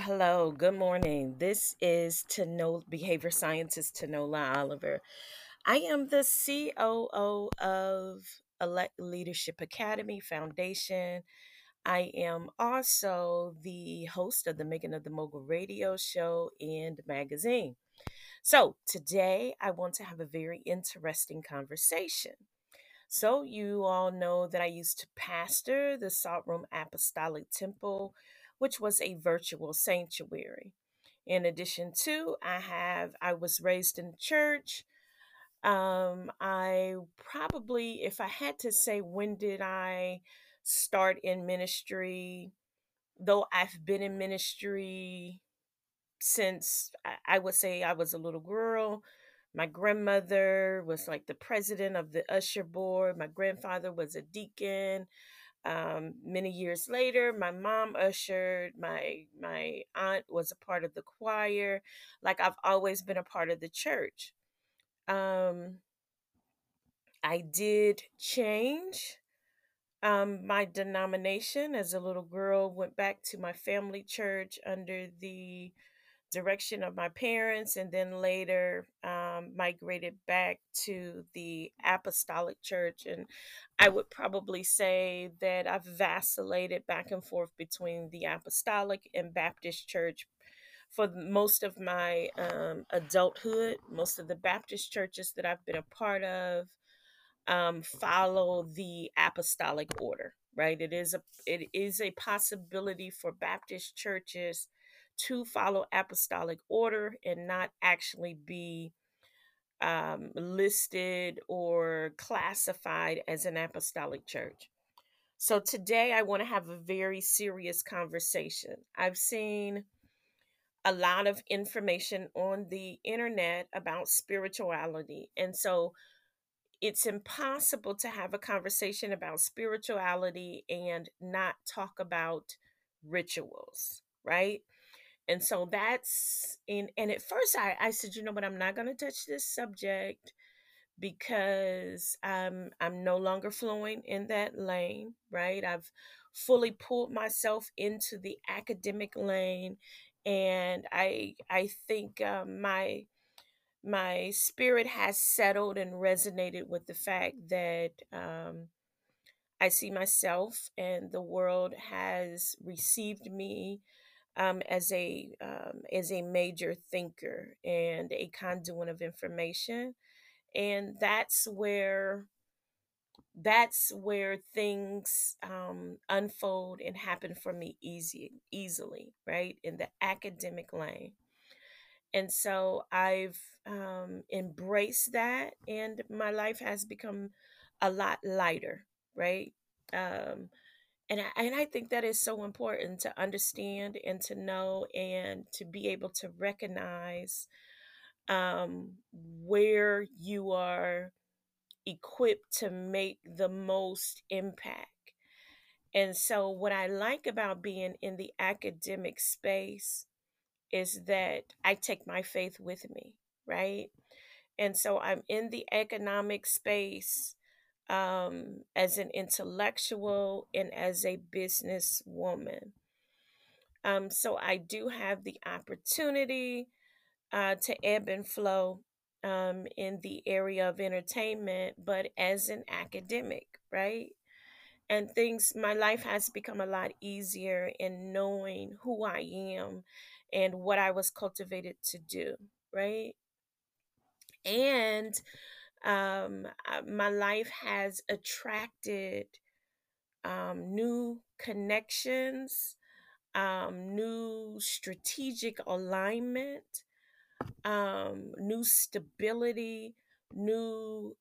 Hello, good morning. This is behavior scientist Tanola Oliver. I am the COO of Elect Leadership Academy Foundation. I am also the host of the Making of the Mogul radio show and magazine. So, today I want to have a very interesting conversation. So, you all know that I used to pastor the Salt Room Apostolic Temple, which was a virtual sanctuary. In addition to, I was raised in church. I probably, if I had to say, when did I start in ministry? Though I've been in ministry since I would say I was a little girl. My grandmother was like the president of the usher board. My grandfather was a deacon. Many years later, my mom ushered. My aunt was a part of the choir. Like I've always been a part of the church. Um, I did change my denomination as a little girl. Went back to my family church under the direction of my parents, and then later migrated back to the apostolic church. And I would probably say that I've vacillated back and forth between the apostolic and Baptist church for most of my adulthood. Most of the Baptist churches that I've been a part of follow the apostolic order, right? It is a possibility for Baptist churches to follow apostolic order and not actually be listed or classified as an apostolic church. So today I want to have a very serious conversation. I've seen a lot of information on the internet about spirituality. And so it's impossible to have a conversation about spirituality and not talk about rituals, right? And so that's in and at first I said, you know what, I'm not gonna touch this subject because I'm no longer flowing in that lane, right? I've fully pulled myself into the academic lane, and I think my spirit has settled and resonated with the fact that I see myself and the world has received me as a major thinker and a conduit of information, and that's where things unfold and happen for me easily, right, in the academic lane. And so I've embraced that, and my life has become a lot lighter, right? Um, and I think that is so important to understand and to know and to be able to recognize um, where you are equipped to make the most impact. And so, what I like about being in the academic space is that I take my faith with me, right? And so I'm in the economic space as an intellectual and as a businesswoman. So I do have the opportunity to ebb and flow in the area of entertainment, but as an academic, right? And my life has become a lot easier in knowing who I am and what I was cultivated to do, right? And my life has attracted new connections, new strategic alignment, new stability, new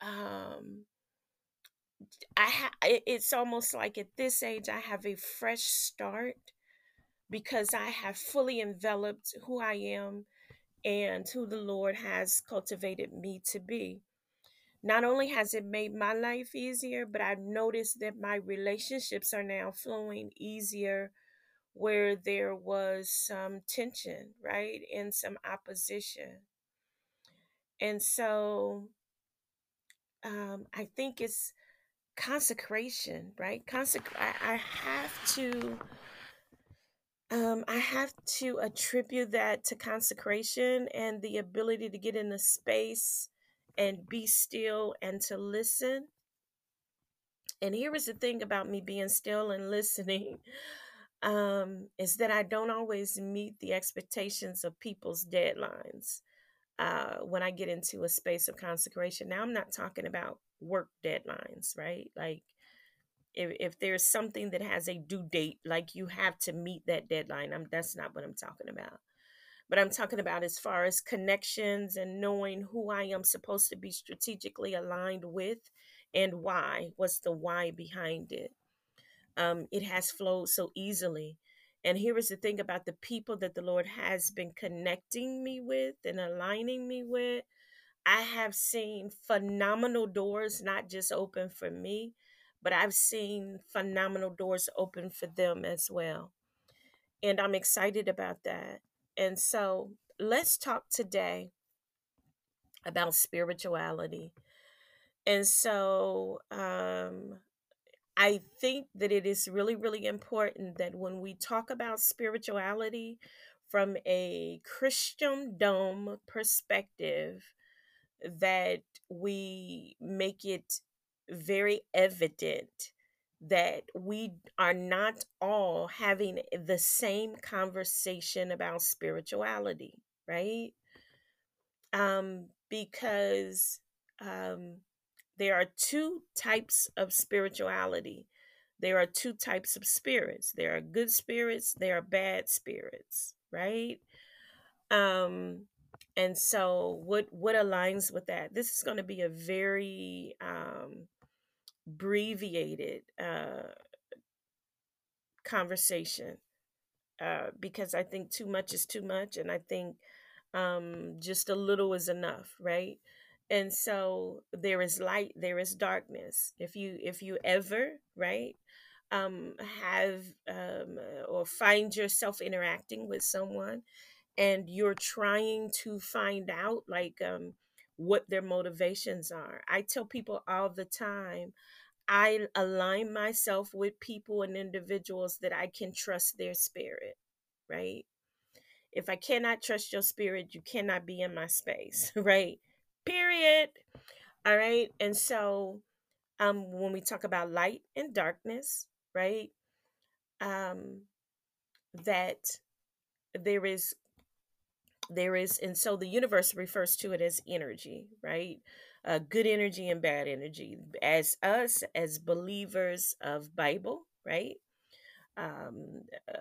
it's almost like at this age I have a fresh start because I have fully enveloped who I am and who the Lord has cultivated me to be. Not only has it made my life easier, but I've noticed that my relationships are now flowing easier where there was some tension, right? And some opposition. And so I think it's consecration, right? I have to I have to attribute that to consecration and the ability to get in a space and be still and to listen. And here is the thing about me being still and listening, is that I don't always meet the expectations of people's deadlines when I get into a space of consecration. Now, I'm not talking about work deadlines, right? Like, if there's something that has a due date, like you have to meet that deadline, that's not what I'm talking about. But I'm talking about as far as connections and knowing who I am supposed to be strategically aligned with and why. What's the why behind it? It has flowed so easily. And here is the thing about the people that the Lord has been connecting me with and aligning me with. I have seen phenomenal doors not just open for me, but I've seen phenomenal doors open for them as well. And I'm excited about that. And so let's talk today about spirituality. And so I think that it is really, really important that when we talk about spirituality from a Christendom perspective, that we make it very evident that we are not all having the same conversation about spirituality, right? Because um, there are two types of spirituality. There are two types of spirits. There are good spirits, there are bad spirits, right? Um, and so what aligns with that? This is going to be a very abbreviated conversation, because I think too much is too much, and I think just a little is enough, right? And so there is light, there is darkness. If you ever, right, um, have or find yourself interacting with someone and you're trying to find out, like, what their motivations are. I tell people all the time, I align myself with people and individuals that I can trust their spirit, right? If I cannot trust your spirit, you cannot be in my space, right? Period. All right. And so when we talk about light and darkness, right? Um that there is and so the universe refers to it as energy, right? Good energy and bad energy. As us as believers of Bible, right? um,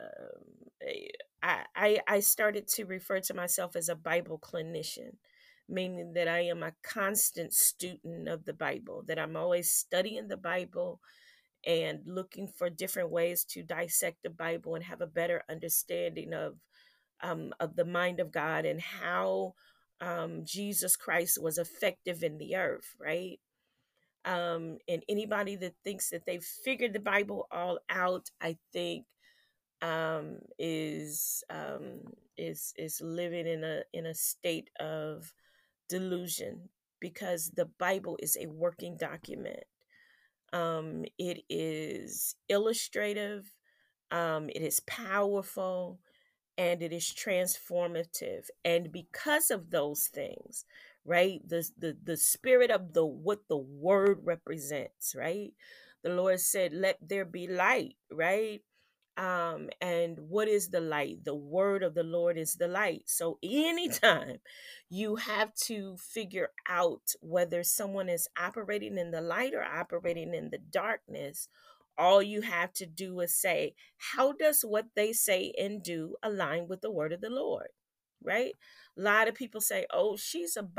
I started to refer to myself as a Bible clinician, meaning that I am a constant student of the Bible, that I'm always studying the Bible and looking for different ways to dissect the Bible and have a better understanding of the mind of God and how Jesus Christ was effective in the earth, right? And anybody that thinks that they've figured the Bible all out, I think um, is um, is living in a state of delusion, because the Bible is a working document. It is illustrative. It is powerful, and it is transformative. And because of those things, right, the spirit of the what the word represents, right? The Lord said, "Let there be light," right? And what is the light? The word of the Lord is the light. So anytime you have to figure out whether someone is operating in the light or operating in the darkness, all you have to do is say, how does what they say and do align with the word of the Lord? Right? A lot of people say, oh, she's a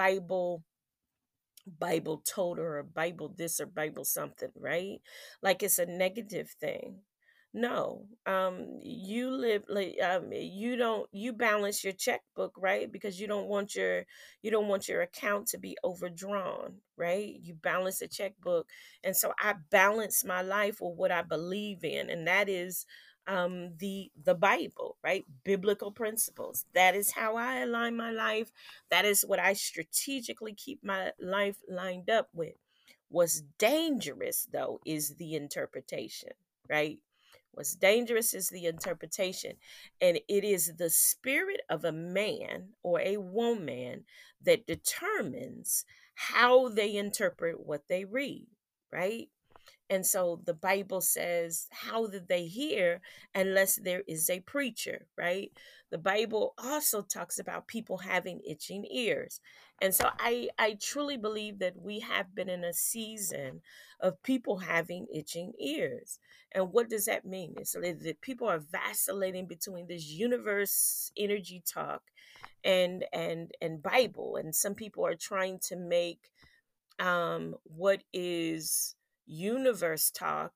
Bible toter or Bible this or Bible something, right? Like it's a negative thing. No, you live like you balance your checkbook, right? Because you don't want your account to be overdrawn, right? You balance the checkbook, and so I balance my life with what I believe in, and that is the Bible, right? Biblical principles. That is how I align my life. That is what I strategically keep my life lined up with. What's dangerous though is the interpretation, right? What's dangerous is the interpretation. And it is the spirit of a man or a woman that determines how they interpret what they read, right? And so the Bible says, how did they hear unless there is a preacher, right? The Bible also talks about people having itching ears. And so I truly believe that we have been in a season of people having itching ears. And what does that mean? It's that people are vacillating between this universe energy talk and Bible. And some people are trying to make what is universe talk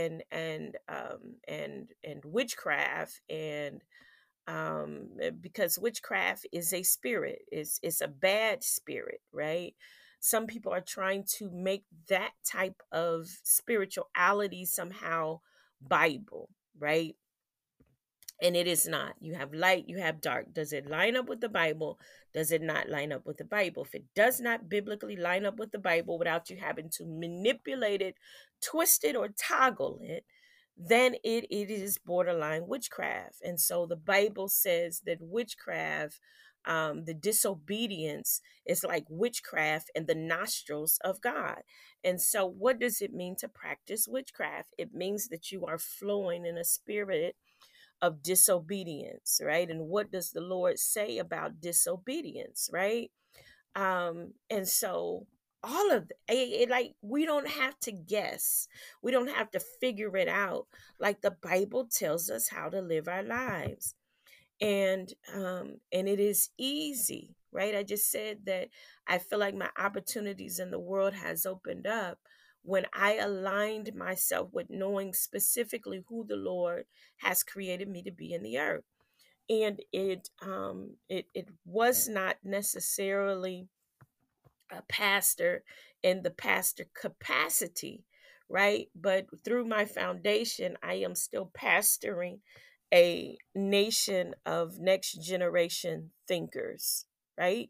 and witchcraft and because witchcraft is a spirit, it's a bad spirit, right? Some people are trying to make that type of spirituality somehow Bible, right? And it is not. You have light, you have dark. Does it line up with the Bible? Does it not line up with the Bible? If it does not biblically line up with the Bible without you having to manipulate it, twist it, or toggle it, then it is borderline witchcraft. And so the Bible says that witchcraft, the disobedience is like witchcraft in the nostrils of God. And so, what does it mean to practice witchcraft? It means that you are flowing in a spirit of disobedience, right? And what does the Lord say about disobedience, right? And so all of like we don't have to guess. We don't have to figure it out. Like the Bible tells us how to live our lives. And it is easy, right? I just said that I feel like my opportunities in the world has opened up when I aligned myself with knowing specifically who the Lord has created me to be in the earth. And it was not necessarily a pastor in the pastor capacity, right? But through my foundation, I am still pastoring a nation of next generation thinkers, right?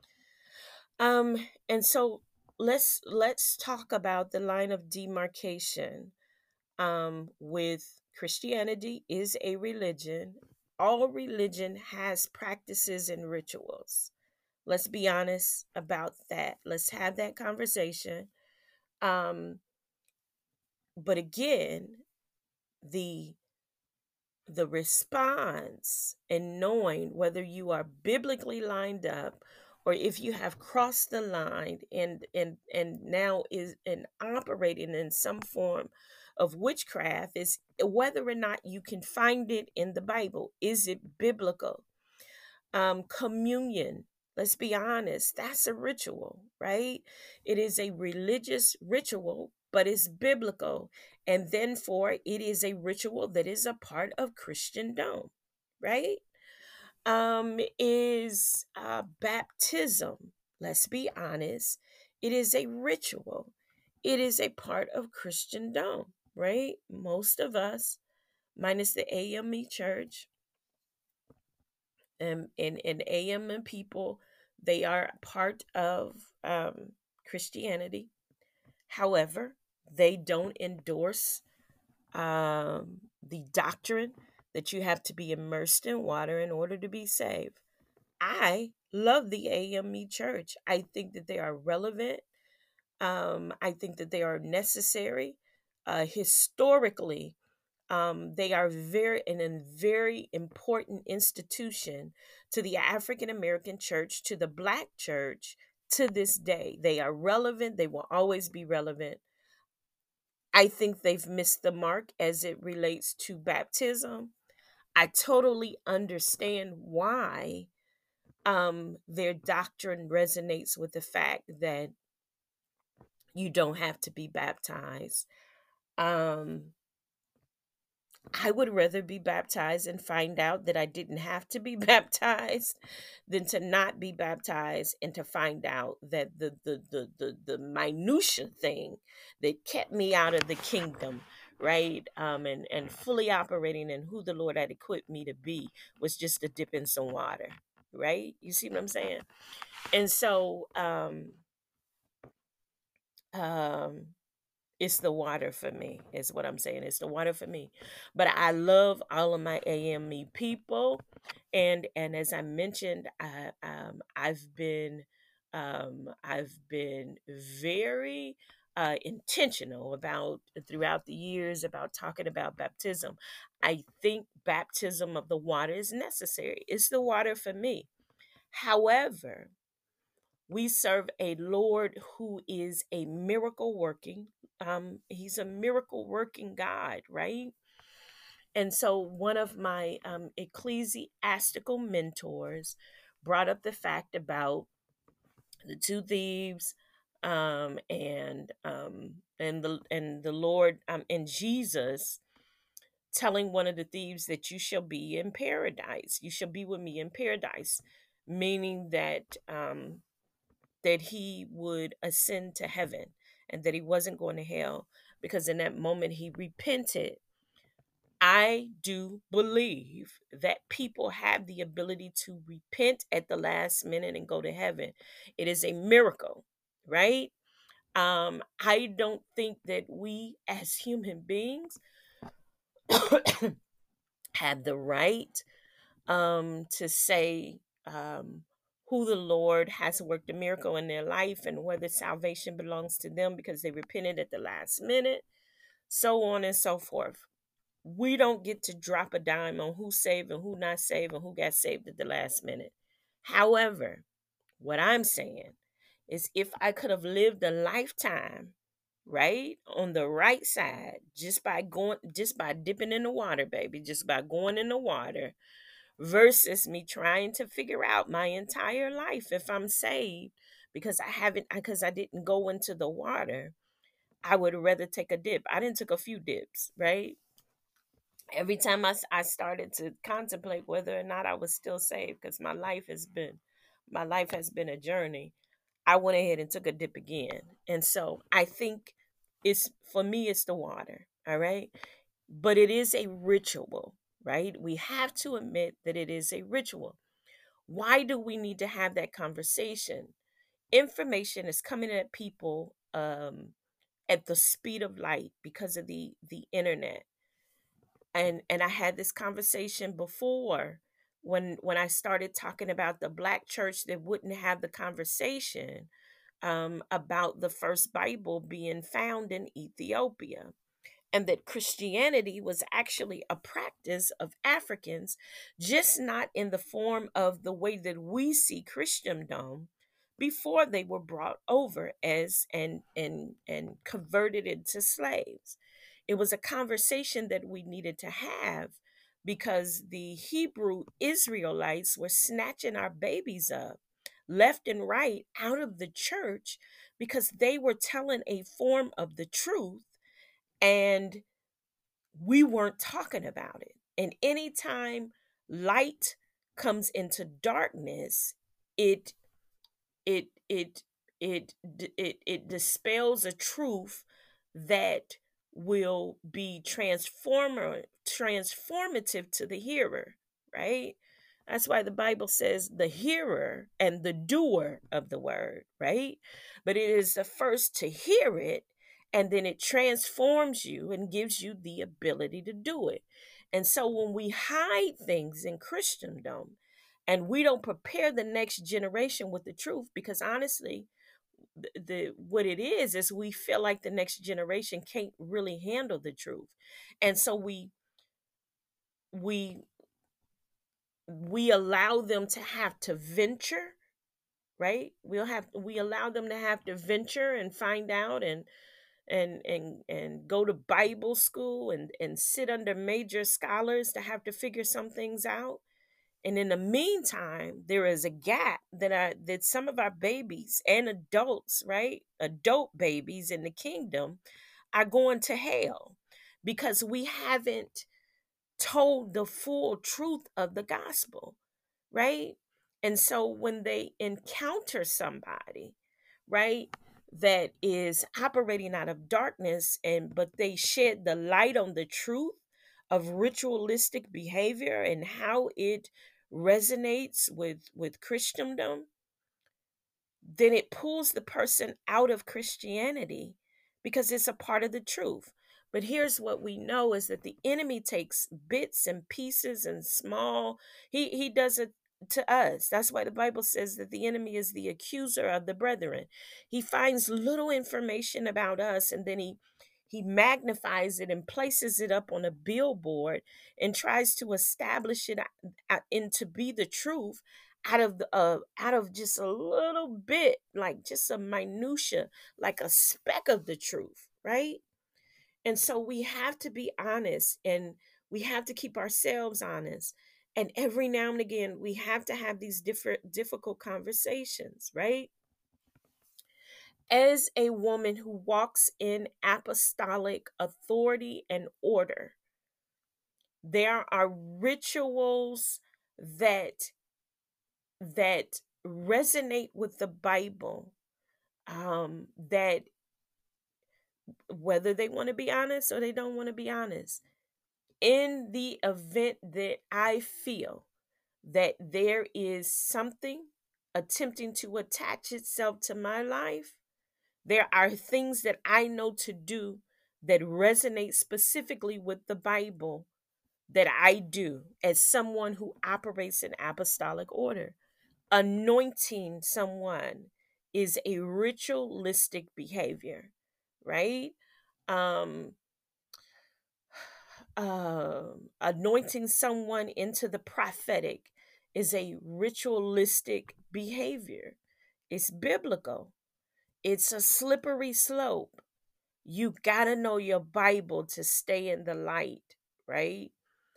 And so let's talk about the line of demarcation. With Christianity is a religion. All religion has practices and rituals. Let's be honest about that. Let's have that conversation. Um, but again, the the response and knowing whether you are biblically lined up or if you have crossed the line and now is and operating in some form of witchcraft is whether or not you can find it in the Bible. Is it biblical? Communion, let's be honest, that's a ritual, right? It is a religious ritual, but it's biblical. And then for it is a ritual that is a part of Christendom, right? Is baptism, let's be honest, it is a ritual. It is a part of Christendom, right? Most of us, minus the AME church, and AM people, they are part of Christianity. However, they don't endorse the doctrine that you have to be immersed in water in order to be saved. I love the AME church. I think that they are relevant. I think that they are necessary. Historically, they are a very important institution to the African American church, to the Black church to this day. They are relevant. They will always be relevant. I think they've missed the mark as it relates to baptism. I totally understand why their doctrine resonates with the fact that you don't have to be baptized. Um, I would rather be baptized and find out that I didn't have to be baptized than to not be baptized and to find out that the minutia thing that kept me out of the kingdom, right? And fully operating in who the Lord had equipped me to be was just a dip in some water, right? You see what I'm saying? And so um It's the water for me, is what I'm saying. It's the water for me. But I love all of my AME people. And as I mentioned, I've been very intentional about throughout the years about talking about baptism. I think baptism of the water is necessary. It's the water for me. However, we serve a Lord who is a miracle working. He's a miracle working God, right? And so one of my ecclesiastical mentors brought up the fact about the two thieves, and the Lord, and Jesus telling one of the thieves that you shall be in paradise. You shall be with me in paradise, meaning that he would ascend to heaven and that he wasn't going to hell, because in that moment he repented. I do believe that people have the ability to repent at the last minute and go to heaven. It is a miracle, right? I don't think that we as human beings have the right to say who the Lord has worked a miracle in their life and whether salvation belongs to them because they repented at the last minute, so on and so forth. We don't get to drop a dime on who's saved and who not saved and who got saved at the last minute. However, what I'm saying is if I could have lived a lifetime right on the right side just by dipping in the water, baby, just by going in the water, versus me trying to figure out my entire life if I'm saved because I didn't go into the water. I would rather take a dip. I didn't took a few dips, right? Every time I started to contemplate whether or not I was still saved, because my life has been a journey, I went ahead and took a dip again. And so I think it's for me it's the water, all right? But it is a ritual, right? We have to admit that it is a ritual. Why do we need to have that conversation? Information is coming at people at the speed of light because of the internet. And I had this conversation before when I started talking about the black church that wouldn't have the conversation about the first Bible being found in Ethiopia, and that Christianity was actually a practice of Africans, just not in the form of the way that we see Christendom before they were brought over as and converted into slaves. It was a conversation that we needed to have because the Hebrew Israelites were snatching our babies up left and right out of the church because they were telling a form of the truth, and we weren't talking about it. And anytime light comes into darkness, it it it it dispels a truth that will be transformative to the hearer, right? That's why the Bible says the hearer and the doer of the word, right? But it is the first to hear it, and then it transforms you and gives you the ability to do it. And so when we hide things in Christendom and we don't prepare the next generation with the truth, because honestly, the what it is we feel like the next generation can't really handle the truth, and so we we allow them to have to venture, right? We allow them to have to venture and find out and go to Bible school and sit under major scholars to have to figure some things out. And in the meantime, there is a gap that some of our babies and adults, right? Adult babies in the kingdom are going to hell because we haven't told the full truth of the gospel, right? And so when they encounter somebody, right, that is operating out of darkness, and but they shed the light on the truth of ritualistic behavior and how it resonates with Christendom, then it pulls the person out of Christianity because it's a part of the truth. But here's what we know is that the enemy takes bits and pieces and small, he does it to us. That's why the Bible says that the enemy is the accuser of the brethren. He finds little information about us, and then he magnifies it and places it up on a billboard and tries to establish it into be the truth out of just a little bit, like just a minutia, like a speck of the truth, right? And so we have to be honest, and we have to keep ourselves honest. And every now and again, we have to have these different difficult conversations, right? As a woman who walks in apostolic authority and order, there are rituals that that resonate with the Bible, that whether they want to be honest or they don't want to be honest, in the event that I feel that there is something attempting to attach itself to my life, there are things that I know to do that resonate specifically with the Bible that I do as someone who operates in apostolic order. Anointing someone is a ritualistic behavior, right? Um, Anointing someone into the prophetic is a ritualistic behavior. It's biblical. It's a slippery slope. You gotta know your Bible to stay in the light, right?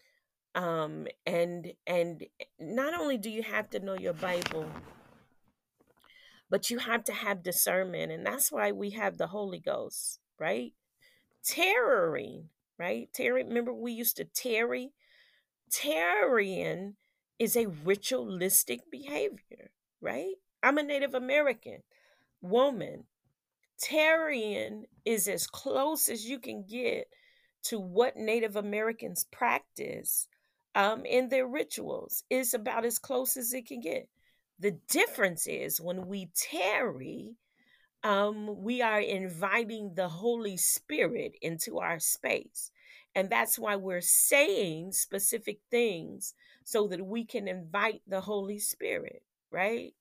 And not only do you have to know your Bible, but you have to have discernment, and that's why we have the Holy Ghost, right? Terroring, right? Terry, remember we used to tarry. Tarrying is a ritualistic behavior, right? I'm a Native American woman. Tarrying is as close as you can get to what Native Americans practice in their rituals. It's about as close as it can get. The difference is when we tarry, we are inviting the Holy Spirit into our space. And that's why we're saying specific things so that we can invite the Holy Spirit, right?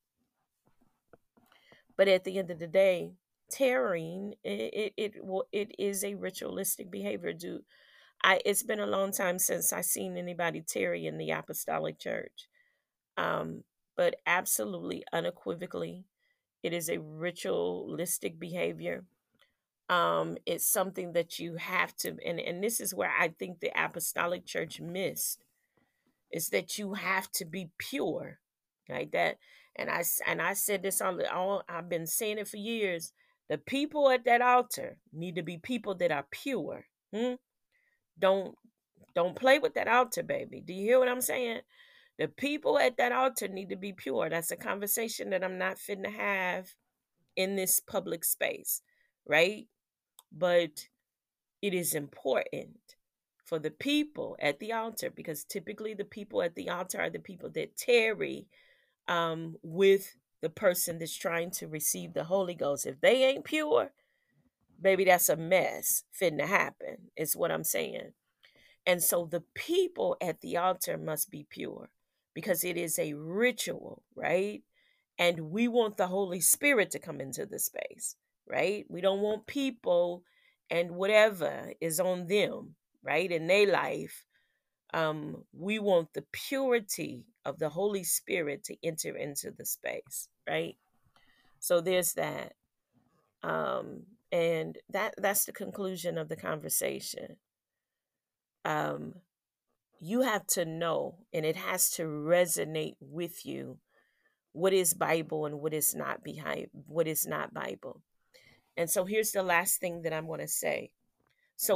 But at the end of the day, tarrying it is a ritualistic behavior. Do I? It's been a long time since I seen anybody tarry in the apostolic church. Um, but absolutely, unequivocally, it is a ritualistic behavior. It's something that you have to, and this is where I think the apostolic church missed, is that you have to be pure, like that. And I said this all I've been saying it for years. The people at that altar need to be people that are pure. Hmm? Don't don't play with that altar, baby. Do you hear what I'm saying? The people at that altar need to be pure. That's a conversation that I'm not fitting to have in this public space, right? But it is important for the people at the altar, because typically the people at the altar are the people that tarry with the person that's trying to receive the Holy Ghost. If they ain't pure, baby, that's a mess fitting to happen, is what I'm saying. And so the people at the altar must be pure because it is a ritual, right? And we want the Holy Spirit to come into the space, right? We don't want people and whatever is on them, right, in their life. We want the purity of the Holy Spirit to enter into the space, right? So there's that. And that's the conclusion of the conversation. Um, you have to know, and it has to resonate with you, what is Bible and what is not behind what is not Bible. And so here's the last thing that I'm going to say. So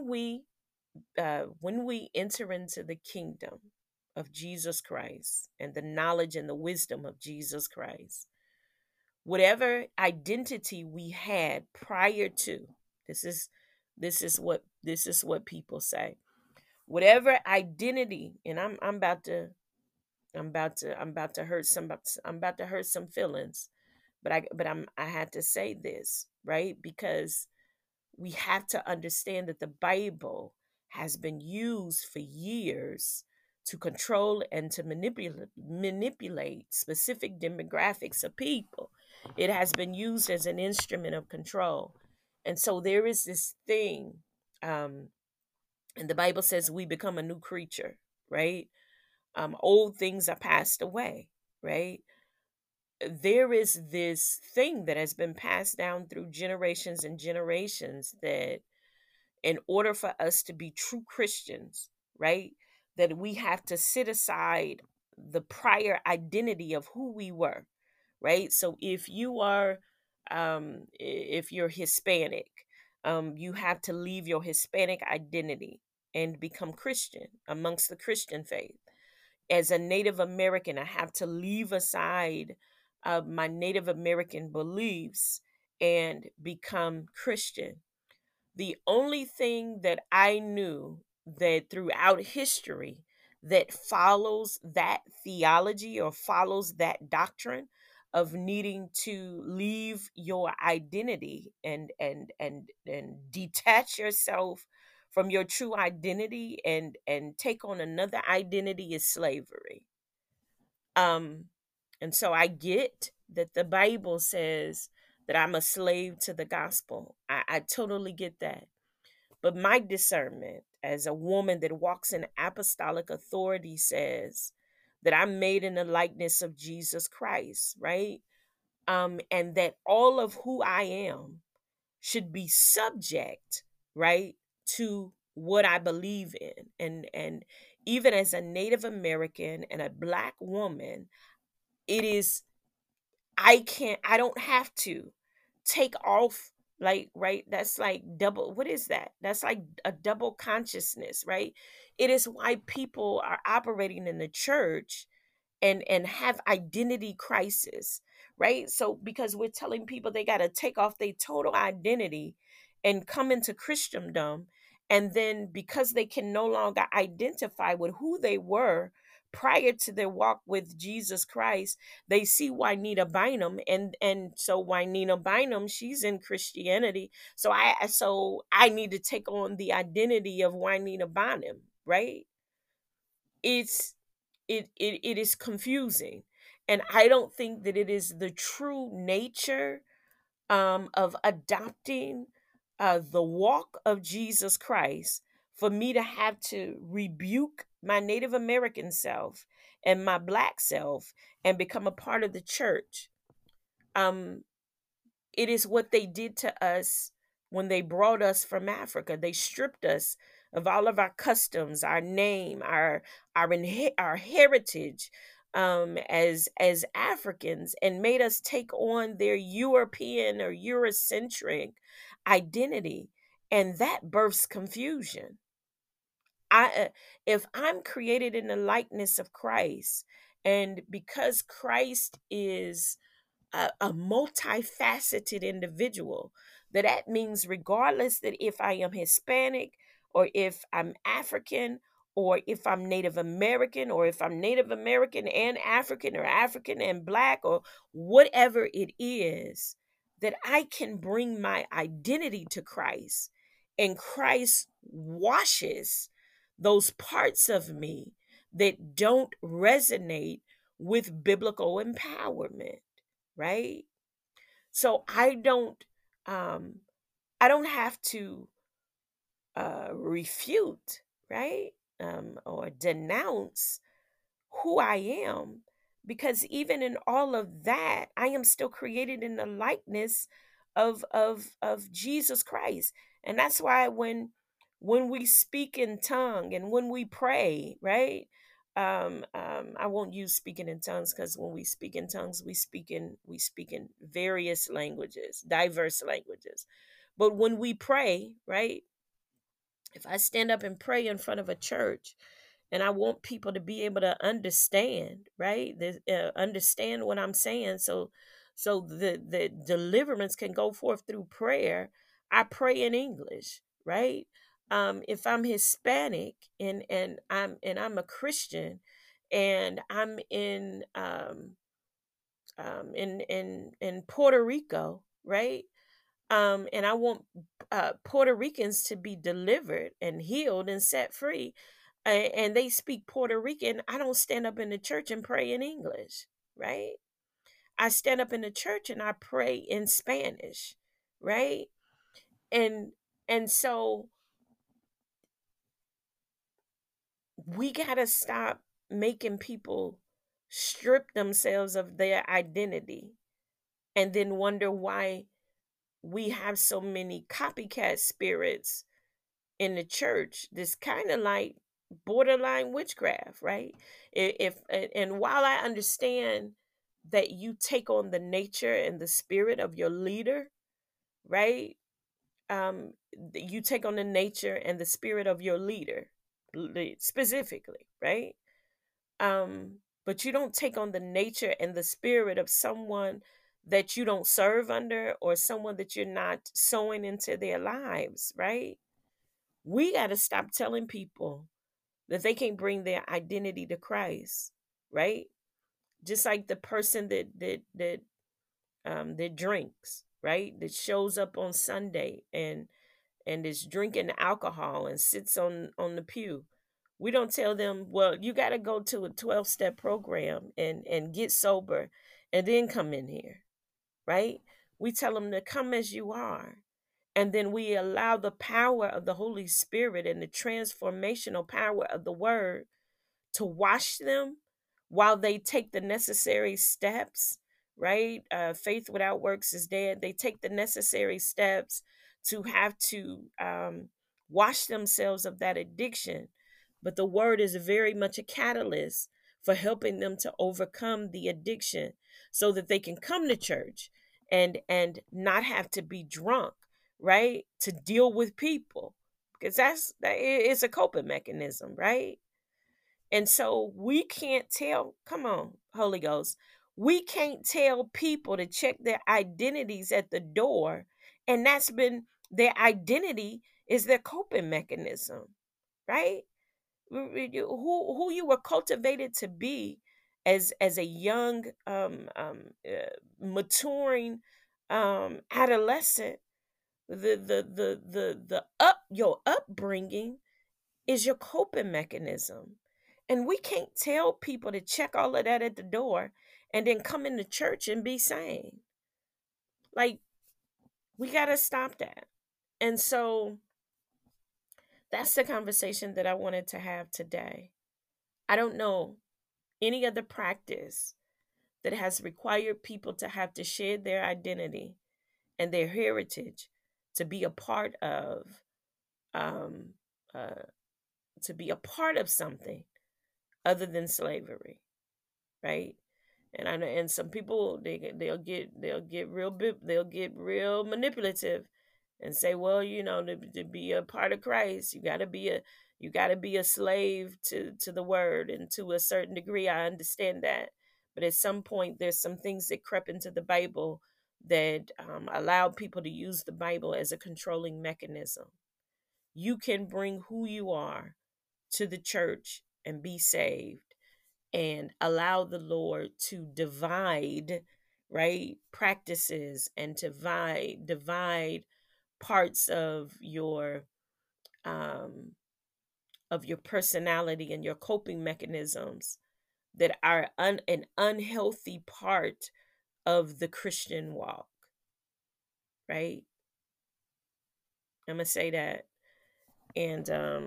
when we enter into the kingdom of Jesus Christ and the knowledge and the wisdom of Jesus Christ, whatever identity we had prior to, this is this is what people say. Whatever identity, and I'm about to hurt some I'm about to hurt some feelings, but I had to say this, right? Because we have to understand that the Bible has been used for years to control and to manipulate specific demographics of people. It has been used as an instrument of control. And so there is this thing, um, and the Bible says we become a new creature, right? Old things are passed away, right? There is this thing that has been passed down through generations and generations that in order for us to be true Christians, right, that we have to sit aside the prior identity of who we were, right? So if you are, if you're Hispanic, you have to leave your Hispanic identity and become Christian amongst the Christian faith. As a Native American, I have to leave aside my Native American beliefs and become Christian. The only thing that I knew that throughout history that follows that theology or follows that doctrine of needing to leave your identity and detach yourself from your true identity and take on another identity is slavery. um and so I get that the Bible says that I'm a slave to the gospel. I totally get that. But my discernment as a woman that walks in apostolic authority says that I'm made in the likeness of Jesus Christ, right? And that all of who I am should be subject, right, to what I believe in. And even as a Native American and a black woman, it is I don't have to take off, like, right, that's like double, what is that, that's like a double consciousness, right? It is why people are operating in the church and have identity crisis, right? So because we're telling people they got to take off their total identity and come into Christendom, and then because they can no longer identify with who they were prior to their walk with Jesus Christ, they see Juanita Bynum, and so Juanita Bynum, she's in Christianity, so I need to take on the identity of Juanita Bynum, right? It's it is confusing, and I don't think that it is the true nature of adopting the walk of Jesus Christ for me to have to rebuke my Native American self and my black self and become a part of the church. um it is what they did to us when they brought us from Africa. They stripped us of all of our customs, our name, our heritage, as Africans, and made us take on their European or Eurocentric identity, and that births confusion. If I'm created in the likeness of Christ, and because Christ is a multifaceted individual, that means regardless that if I am Hispanic or if I'm African or if I'm Native American or if I'm Native American and African or African and black or whatever it is, that I can bring my identity to Christ, and Christ washes those parts of me that don't resonate with biblical empowerment, right? So um I don't have to refute, right? Or denounce who I am, because even in all of that, I am still created in the likeness of Jesus Christ. And that's why when we speak in tongue and when we pray, right? I won't use speaking in tongues, because when we speak in tongues, we speak in various languages, diverse languages. But when we pray, right? If I stand up and pray in front of a church, and I want people to be able to understand, right? Understand what I'm saying, so the deliverance can go forth through prayer. I pray in English, right? If I'm Hispanic and I'm a Christian, and I'm in Puerto Rico, right? And I want Puerto Ricans to be delivered and healed and set free. And they speak Puerto Rican. I don't stand up in the church and pray in English, right? I stand up in the church and I pray in Spanish, right? And so we got to stop making people strip themselves of their identity and then wonder why we have so many copycat spirits in the church. This kind of like borderline witchcraft, right? If and while I understand that you take on the nature and the spirit of your leader, right? You take on the nature and the spirit of your leader specifically, right? But you don't take on the nature and the spirit of someone that you don't serve under or someone that you're not sowing into their lives, right? We got to stop telling people that they can't bring their identity to Christ, right? Just like the person that drinks, right? That shows up on Sunday and is drinking alcohol and sits on the pew. We don't tell them, well, you got to go to a 12-step program and get sober and then come in here, right? We tell them to come as you are. And then we allow the power of the Holy Spirit and the transformational power of the word to wash them while they take the necessary steps, right? Faith without works is dead. They take the necessary steps to have to wash themselves of that addiction. But the word is very much a catalyst for helping them to overcome the addiction so that they can come to church and not have to be drunk, right? To deal with people. Because that is a coping mechanism, right? And so we can't tell, come on, Holy Ghost, we can't tell people to check their identities at the door. And that's been their identity is their coping mechanism, right? Who you were cultivated to be as a young, maturing adolescent, your upbringing is your coping mechanism. And we can't tell people to check all of that at the door and then come into church and be sane. Like, we got to stop that. And so that's the conversation that I wanted to have today. I don't know any other practice that has required people to have to shed their identity and their heritage to be a part of um, uh, something other than slavery, right? And I know, and some people they'll get real manipulative and say, well, to be a part of Christ, you got to be a slave to the word, and to a certain degree, I understand that. But at some point, there's some things that crept into the Bible that allowed people to use the Bible as a controlling mechanism. You can bring who you are to the church and be saved and allow the Lord to divide, right, practices and divide parts um of your personality and your coping mechanisms that are an unhealthy part of the Christian walk, right? I'm gonna say that, and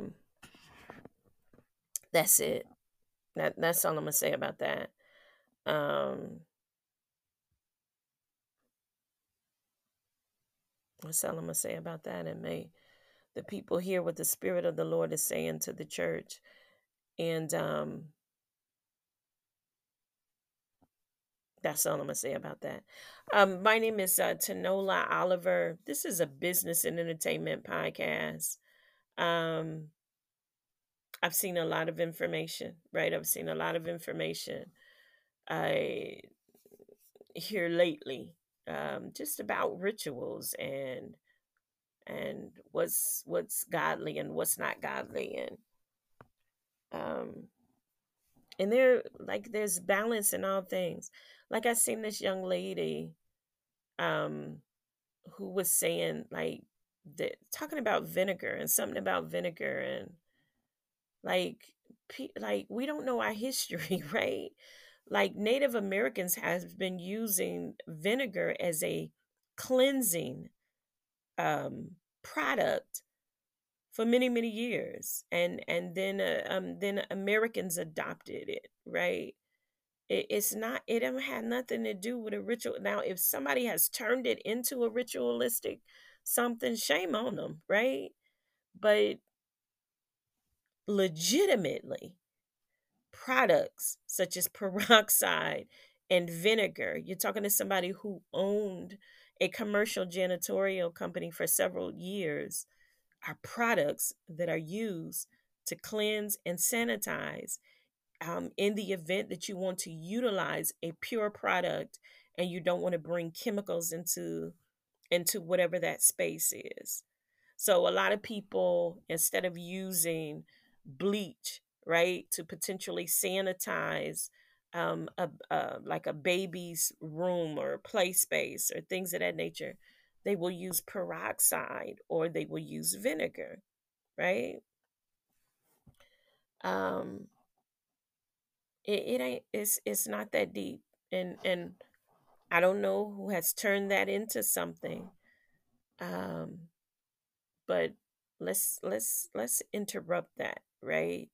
that's it. That's all I'm gonna say about that. Um, that's all I'm gonna say about that. And may the people hear what the Spirit of the Lord is saying to the church. And that's all I'm gonna say about that. My name is Tanola Oliver. This is a business and entertainment podcast. Um, I've seen a lot of information, right? I've seen a lot of information. I here lately, just about rituals and what's godly and what's not godly, um and there's balance in all things. Like I seen this young lady, um who was saying like that, talking about vinegar and something about vinegar and like like we don't know our history, right? Like Native Americans has been using vinegar as a cleansing um product for many years, and then Americans adopted it, right? It's not, it don't have nothing to do with a ritual. Now if somebody has turned it into a ritualistic something, shame on them, right? But legitimately, products such as peroxide and vinegar, you're talking to somebody who owned a commercial janitorial company for several years, are products that are used to cleanse and sanitize, in the event that you want to utilize a pure product and you don't want to bring chemicals into whatever that space is. So a lot of people, instead of using bleach, right, to potentially sanitize like a baby's room or play space or things of that nature, they will use peroxide or they will use vinegar, right? Um, it ain't, it's not that deep, and I don't know who has turned that into something. Um, but let's interrupt that, right?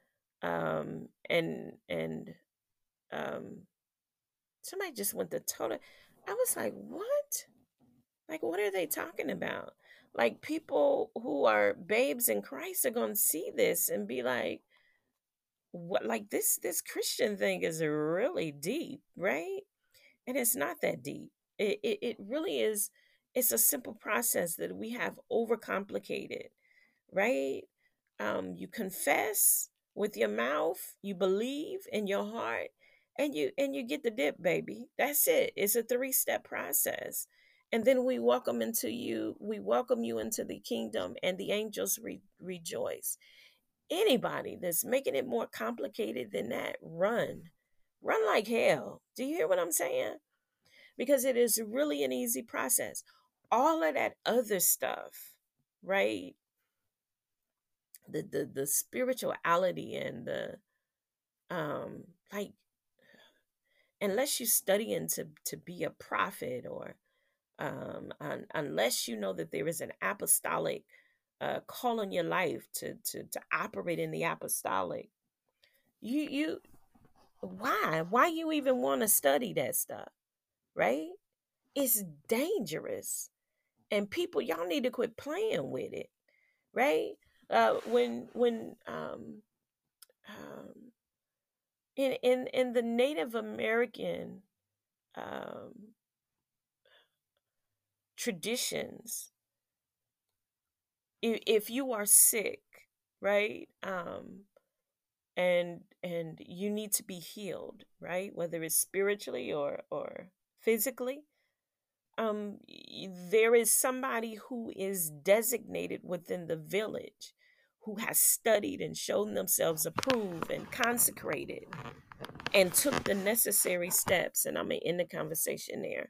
And um somebody just went to total, I was like, what? Like, what are they talking about? Like, people who are babes in Christ are gonna see this and be like, what? Like, this Christian thing is really deep, right? And it's not that deep. It really is. It's a simple process that we have overcomplicated, right? You confess with your mouth, you believe in your heart, and you get the dip, baby. That's it. It's a three-step process. And then we welcome you into the kingdom, and the angels rejoice. Anybody that's making it more complicated than that, run like hell. Do you hear what I'm saying? Because it is really an easy process. All of that other stuff, right? The spirituality and the um like, unless you studying to be a prophet, or unless you know that there is an apostolic call on your life to operate in the apostolic, you why you even want to study that stuff, right? It's dangerous, and people, y'all need to quit playing with it, right? When um in the Native American um traditions, if you are sick, right, and you need to be healed, right, whether it's spiritually or physically, there is somebody who is designated within the village, who has studied and shown themselves approved and consecrated and took the necessary steps, and I'm gonna end the conversation there,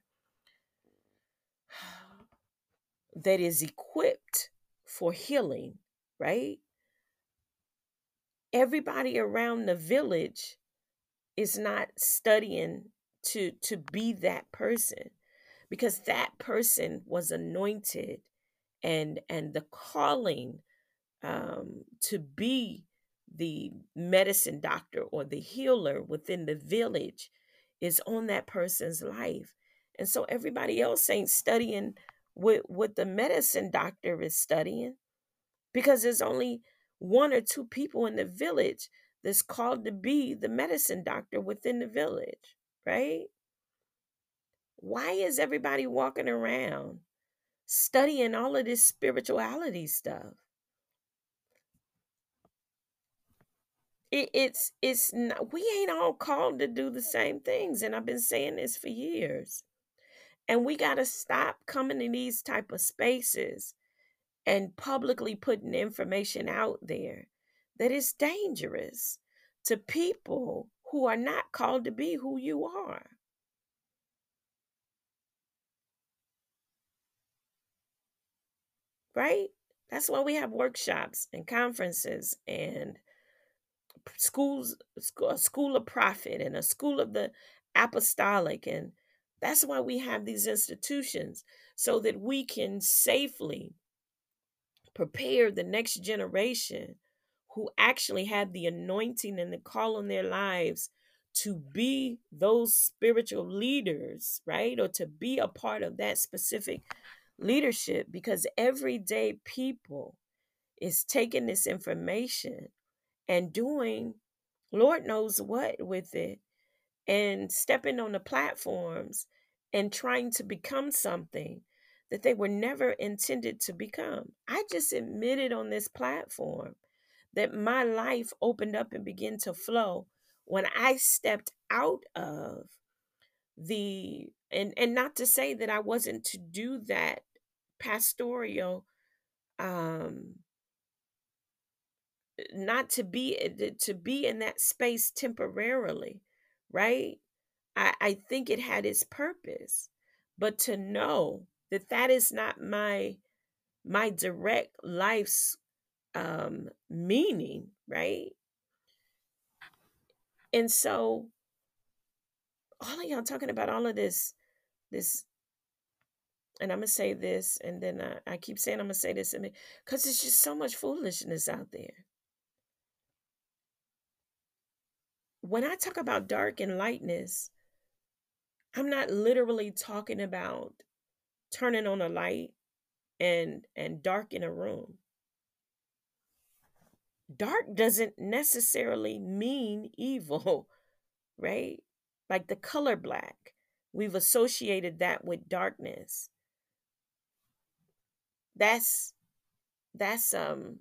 that is equipped for healing, right? Everybody around the village is not studying to be that person, because that person was anointed, and the calling to be the medicine doctor or the healer within the village is on that person's life. And so everybody else ain't studying what the medicine doctor is studying, because there's only one or two people in the village that's called to be the medicine doctor within the village, right? Why is everybody walking around studying all of this spirituality stuff? It's not, we ain't all called to do the same things, and I've been saying this for years. And we got to stop coming in these type of spaces and publicly putting information out there that is dangerous to people who are not called to be who you are. right? That's why we have workshops and conferences and a school of prophet and a school of the apostolic. And that's why we have these institutions, so that we can safely prepare the next generation who actually have the anointing and the call on their lives to be those spiritual leaders, right? Or to be a part of that specific leadership, because everyday people is taking this information and doing Lord knows what with it, and stepping on the platforms and trying to become something that they were never intended to become. I just admitted on this platform that my life opened up and began to flow when I stepped out of the, and not to say that I wasn't to do that pastoral, um not to be in that space temporarily, right? I think it had its purpose, but to know that that is not my direct life's meaning, right? And so all of y'all talking about all of this, and I'm gonna say this, and then I keep saying I'm gonna say this, because there's just so much foolishness out there. When I talk about dark and lightness, I'm not literally talking about turning on a light and dark in a room. Dark doesn't necessarily mean evil, right? Like the color black, we've associated that with darkness. That's that's um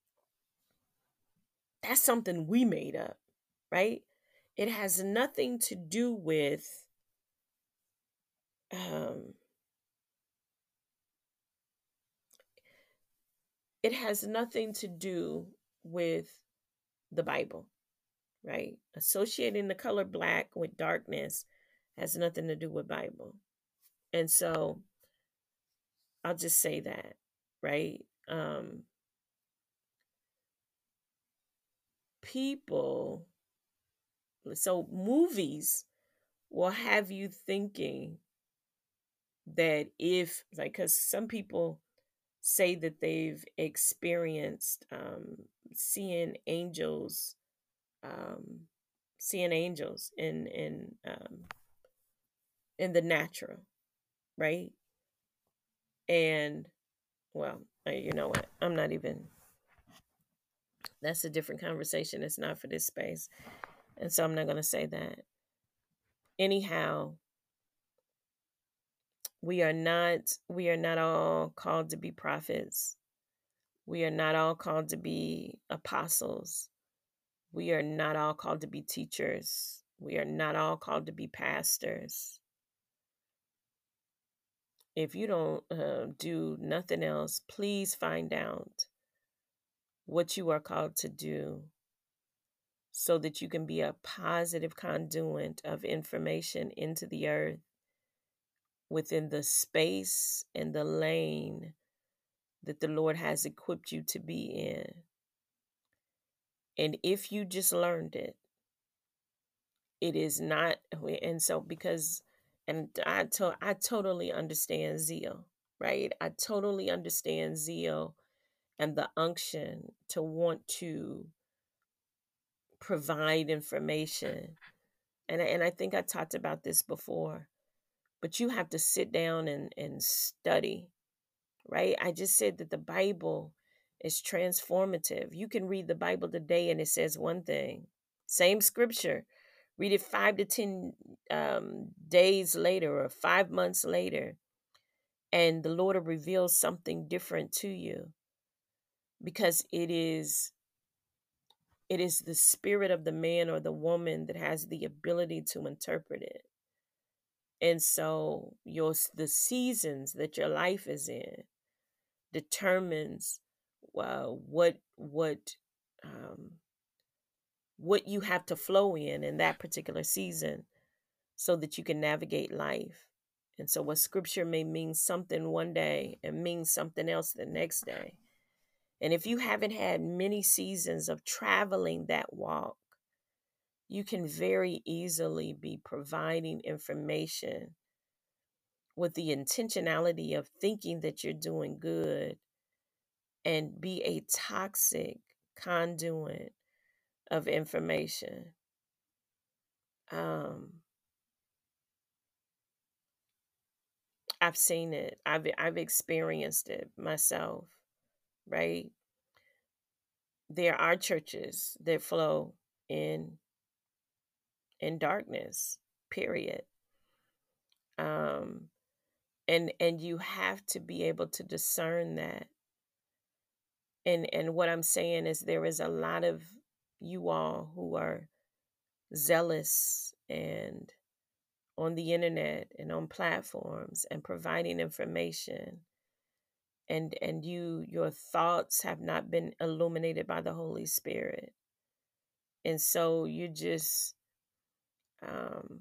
that's something we made up, right? It has nothing to do with um it has nothing to do with the Bible, right? Associating the color black with darkness has nothing to do with Bible. And so I'll just say that, right? People, so movies will have you thinking that if, like, because some people say that they've experienced seeing angels, um, seeing angels in the natural, right? And well, you know what? I'm not even. That's a different conversation. It's not for this space, and so I'm not going to say that. Anyhow, we are not all called to be prophets. We are not all called to be apostles. We are not all called to be teachers. We are not all called to be pastors. If you don't do nothing else, please find out what you are called to do, so that you can be a positive conduit of information into the earth within the space and the lane that the Lord has equipped you to be in. And if you just learned it, it is not, and so because, and I totally understand zeal, right? I totally understand zeal and the unction to want to provide information. And I think I talked about this before, but you have to sit down and study, right? I just said that the Bible is transformative. You can read the Bible today and it says one thing, same scripture. Read it 5 to 10 days later or 5 months later, and the Lord will reveal something different to you, because it is the spirit of the man or the woman that has the ability to interpret it. And so the seasons that your life is in determines um, what you have to flow in that particular season, so that you can navigate life. And so, what scripture may mean something one day and mean something else the next day. And if you haven't had many seasons of traveling that walk, you can very easily be providing information with the intentionality of thinking that you're doing good and be a toxic conduit of information. Um, I've seen it. I've experienced it myself, right? There are churches that flow in in darkness, period. Um, and you have to be able to discern that. And what I'm saying is there is a lot of you all who are zealous and on the internet and on platforms and providing information, and your thoughts have not been illuminated by the Holy Spirit, and so you just um,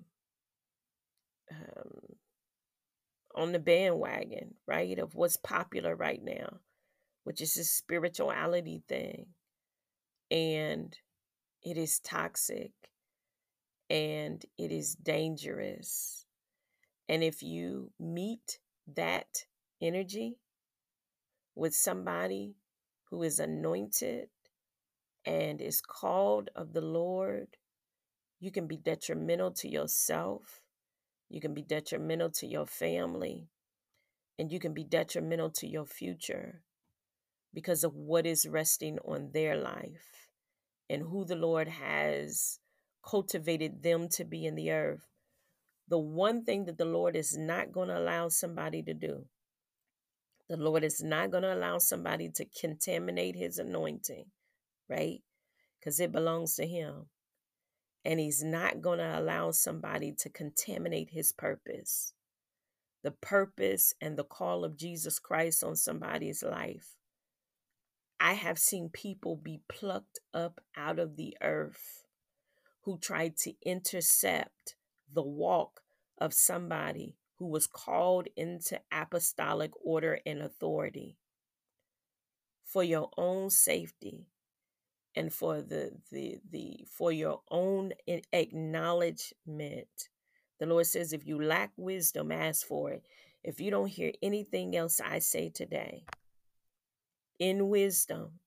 um, on the bandwagon, right, of what's popular right now, which is this spirituality thing, and it is toxic and it is dangerous. And if you meet that energy with somebody who is anointed and is called of the Lord, you can be detrimental to yourself, you can be detrimental to your family, and you can be detrimental to your future because of what is resting on their life and who the Lord has cultivated them to be in the earth. The one thing that the Lord is not going to allow somebody to do, the Lord is not going to allow somebody to contaminate his anointing, right? Because it belongs to him. And he's not going to allow somebody to contaminate his purpose, the purpose and the call of Jesus Christ on somebody's life. I have seen people be plucked up out of the earth who tried to intercept the walk of somebody who was called into apostolic order and authority for your own safety and for the for your own acknowledgement. The Lord says, if you lack wisdom, ask for it. If you don't hear anything else I say today, in wisdom,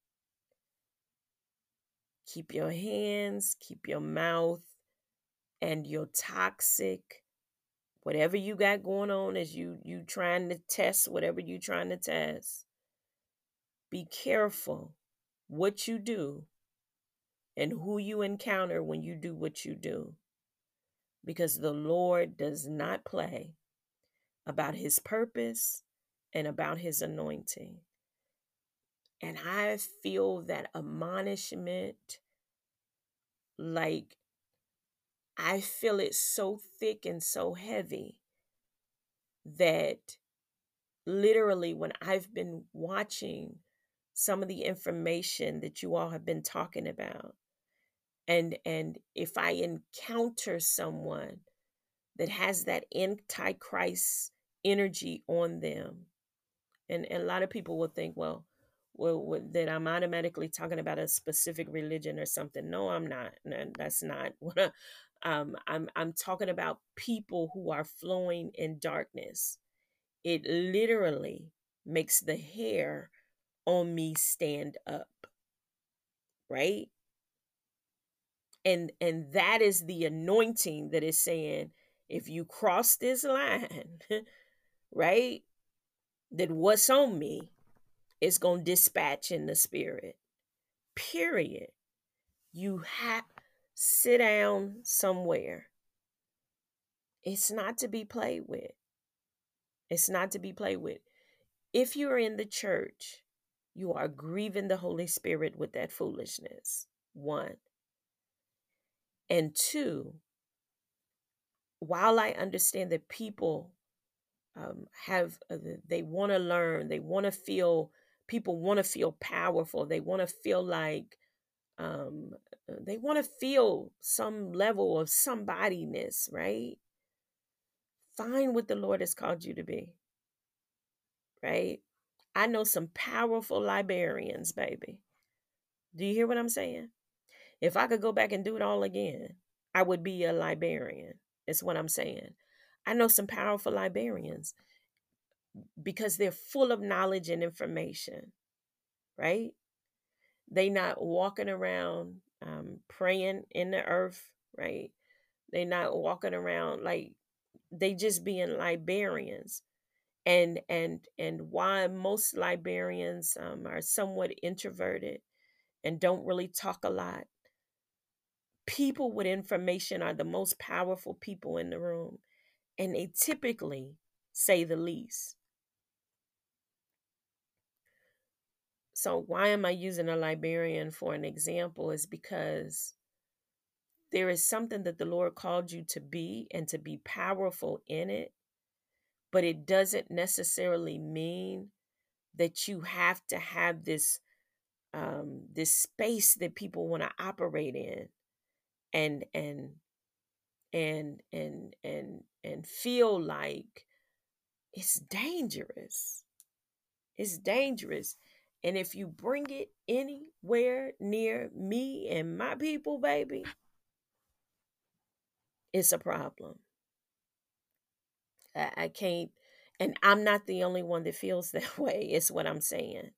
keep your hands, keep your mouth, and your toxic, whatever you got going on as you trying to test whatever you trying to test. Be careful what you do and who you encounter when you do what you do, because the Lord does not play about his purpose and about his anointing. And I feel that admonishment, like I feel it so thick and so heavy that literally when I've been watching some of the information that you all have been talking about, and if I encounter someone that has that antichrist energy on them, and a lot of people will think, well, that I'm automatically talking about a specific religion or something. No, I'm not. No, that's not what I'm talking about. People who are flowing in darkness. It literally makes the hair on me stand up, right? And that is the anointing that is saying, if you cross this line, right, that what's on me is going to dispatch in the spirit, period. You have sit down somewhere. It's not to be played with. It's not to be played with. If you're in the church, you are grieving the Holy Spirit with that foolishness. One. And two, while I understand that people have, they want to learn, they want to feel, people want to feel powerful, they want to feel like, um, they want to feel some level of somebodyness, right? Find what the Lord has called you to be, right? I know some powerful librarians, baby. Do you hear what I'm saying? If I could go back and do it all again, I would be a librarian. That's what I'm saying. I know some powerful librarians because they're full of knowledge and information, right? They not walking around praying in the earth, right? They not walking around like they just being librarians. And why most librarians are somewhat introverted and don't really talk a lot. People with information are the most powerful people in the room, and they typically say the least. So, why am I using a librarian for an example? Is because there is something that the Lord called you to be and to be powerful in it, but it doesn't necessarily mean that you have to have this space that people want to operate in and and and feel like it's dangerous. It's dangerous. And if you bring it anywhere near me and my people, baby, it's a problem. I can't, and I'm not the only one that feels that way, is what I'm saying.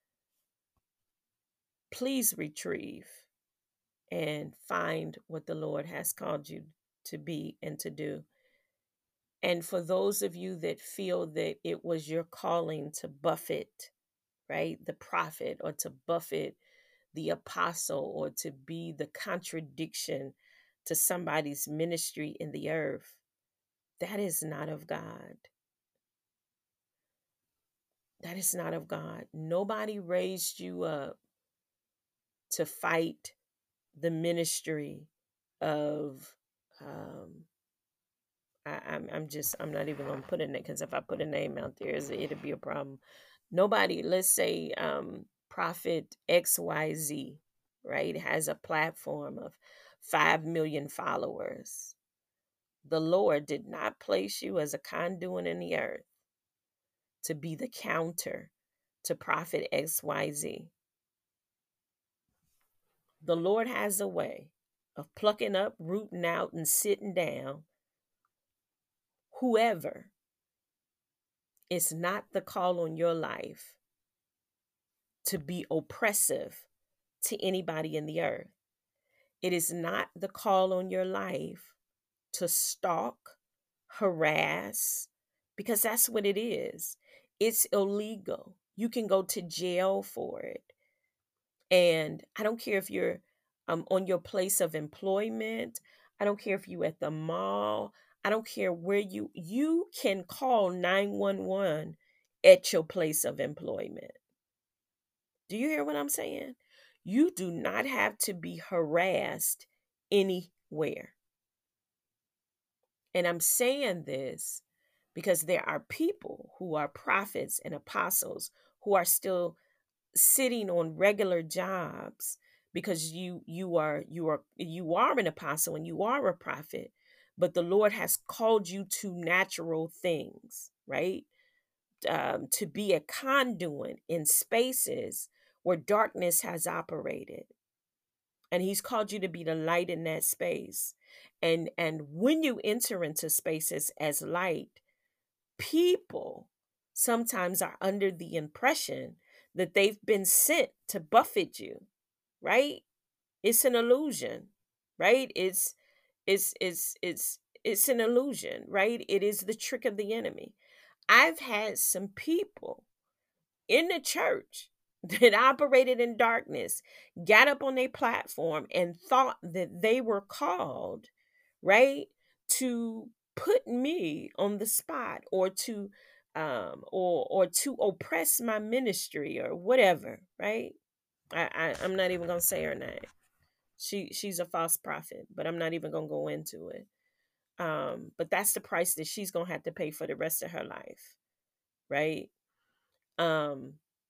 Please retrieve and find what the Lord has called you to be and to do. And for those of you that feel that it was your calling to buffet, right, the prophet, or to buffet the apostle, or to be the contradiction to somebody's ministry in the earth, that is not of God. That is not of God. Nobody raised you up to fight the ministry of um, I'm not even gonna put it in it, because if I put a name out there, it'll be a problem. Nobody, let's say Prophet XYZ, right, has a platform of 5 million followers. The Lord did not place you as a conduit in the earth to be the counter to Prophet XYZ. The Lord has a way of plucking up, rooting out, and sitting down whoever is not the call on your life to be oppressive to anybody in the earth. It is not the call on your life to stalk, harass, because that's what it is. It's illegal. You can go to jail for it. And I don't care if you're on your place of employment. I don't care if you at the mall. I don't care where you can call 911 at your place of employment. Do you hear what I'm saying? You do not have to be harassed anywhere. And I'm saying this because there are people who are prophets and apostles who are still sitting on regular jobs because you are an apostle and you are a prophet, but the Lord has called you to natural things, right? To be a conduit in spaces where darkness has operated, and He's called you to be the light in that space. And when you enter into spaces as light, people sometimes are under the impression that they've been sent to buffet you, right? It's an illusion, right? It's an illusion, right? It is the trick of the enemy. I've had some people in the church that operated in darkness got up on their platform and thought that they were called, right, to put me on the spot, or to or to oppress my ministry or whatever, right? I'm not even gonna say her name. She's a false prophet, but I'm not even gonna go into it. But that's the price that she's gonna have to pay for the rest of her life, right? um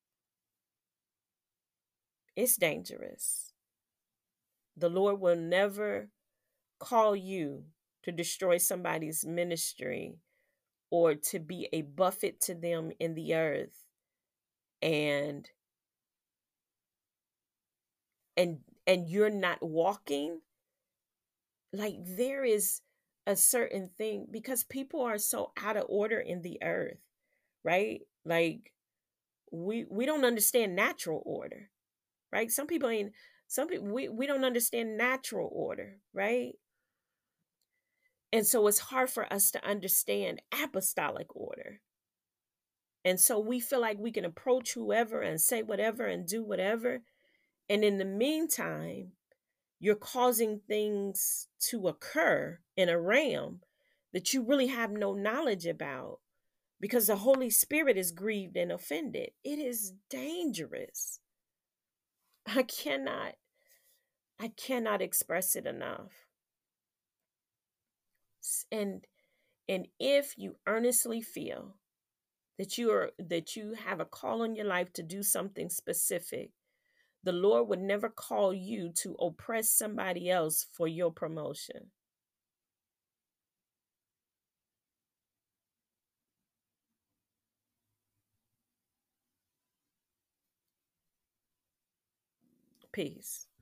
it's dangerous. The Lord will never call you to destroy somebody's ministry or to be a buffet to them in the earth, and and you're not walking, like there is a certain thing, because people are so out of order in the earth, right? Like we don't understand natural order, right? Some people we don't understand natural order, right? And so it's hard for us to understand apostolic order. And so we feel like we can approach whoever and say whatever and do whatever. And in the meantime, you're causing things to occur in a realm that you really have no knowledge about, because the Holy Spirit is grieved and offended. It is dangerous. I cannot I cannot express it enough. And if you earnestly feel that you have a call on your life to do something specific, the Lord would never call you to oppress somebody else for your promotion. Peace.